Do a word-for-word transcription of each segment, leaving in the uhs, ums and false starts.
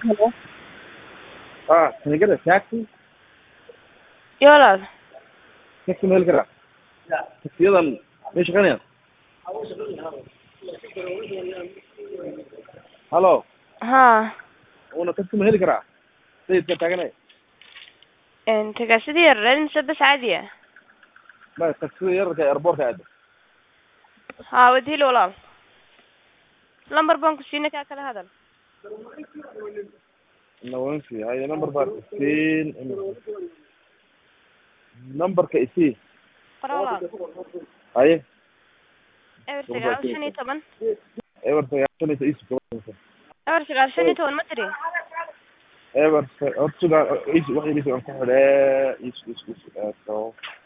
Hello. Ah, can I get a taxi? Walaal. Taxi ma heli karaa? Taxiyadan may shaqeynayaan? Hallo, Haa. una taxi ma heli karaa? Sayidka taaganay. Een tagaasidii yareed mise bas caadi ah? Ma taxida yararka airportka aada. Haa, wadiil walaal. Lambar baan ku siinay kaa kala hadal. Nawansi, haya number baa siin. Numberka isii. Qora walaal. Haye. Eber sagaal shan iyo toban. Eber sagaashanaysa isu. Eber sagaal shan iyo toban ma tiri? Eber hortuga isu wax yariis aan ku xidhay isu isu isu eeso.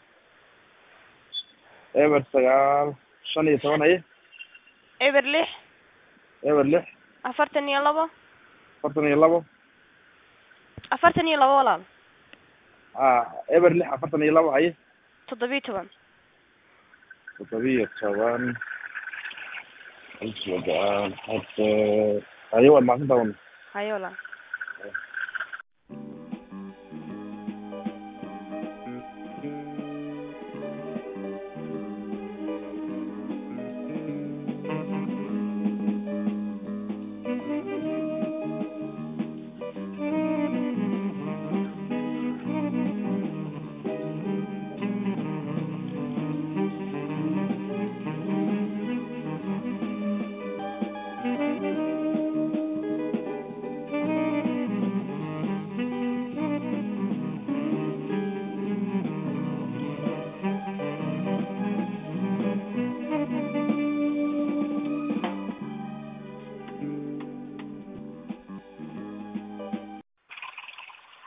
Eber sagaal shan iyo toban haye. Eber lix. Eber lix. afartan iyo labo. afartan iyo labo. afartan iyo labo walaal. Ah, eber lix afartan iyo labo haye. toddobiyo toban. toddobiyo toban. Isu wadaan hadda. Haye waa maalinta wan. Hayo walaal.